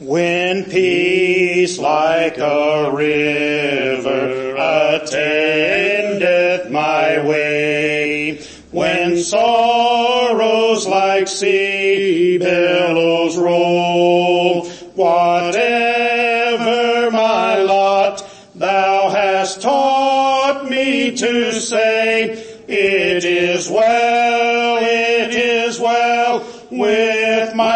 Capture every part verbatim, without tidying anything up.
When peace like a river attendeth my way, when sorrows like sea billows roll, whatever my lot, thou hast taught me to say, it is well, it is well with my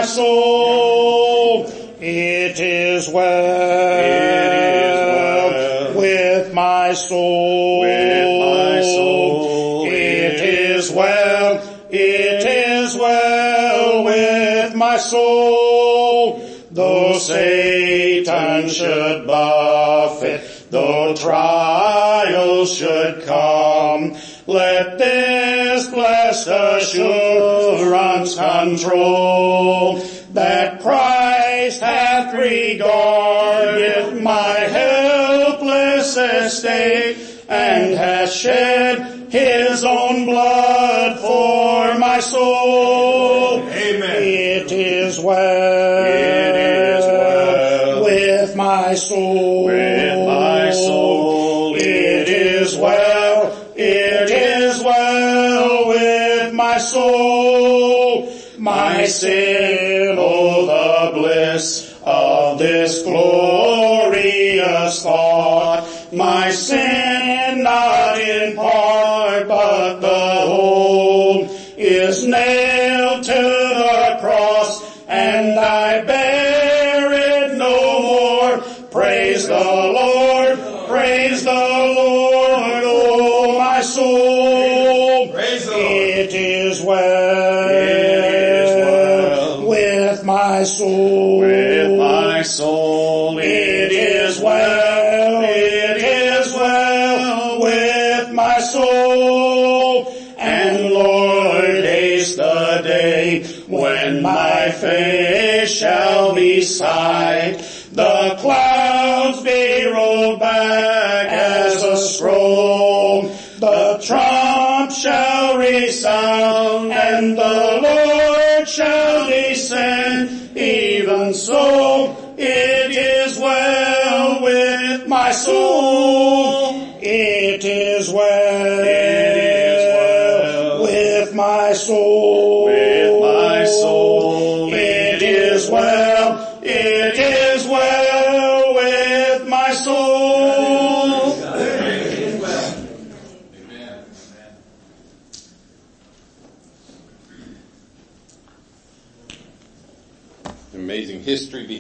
soul. It is well, it is well with my soul. With my soul. It is well, it is well with my soul. Though Satan should buffet, though trials should come, let this blessed assurance control, that Christ hath regarded my helpless estate, and hath shed his own blood for my soul. Amen. It is well, it is well with my soul. With my soul. It is well, it is well with my soul. My sin, oh the bliss of this glorious thought, my sin not in part but the whole, is nailed to the cross, and I bear it no more. Praise the Lord, praise the Lord, oh my soul. Praise the Lord. It is well, it is well with my soul. With my soul. It is well, it is well with my soul. And Lord, haste the day when my face shall be sight, the clouds be rolled back as a scroll, the trump shall resound, and the Lord shall descend. Even so, it is well with my soul. It is well, It is well with my soul. With my soul. It is well, it is well with my soul. Amen. Amazing history.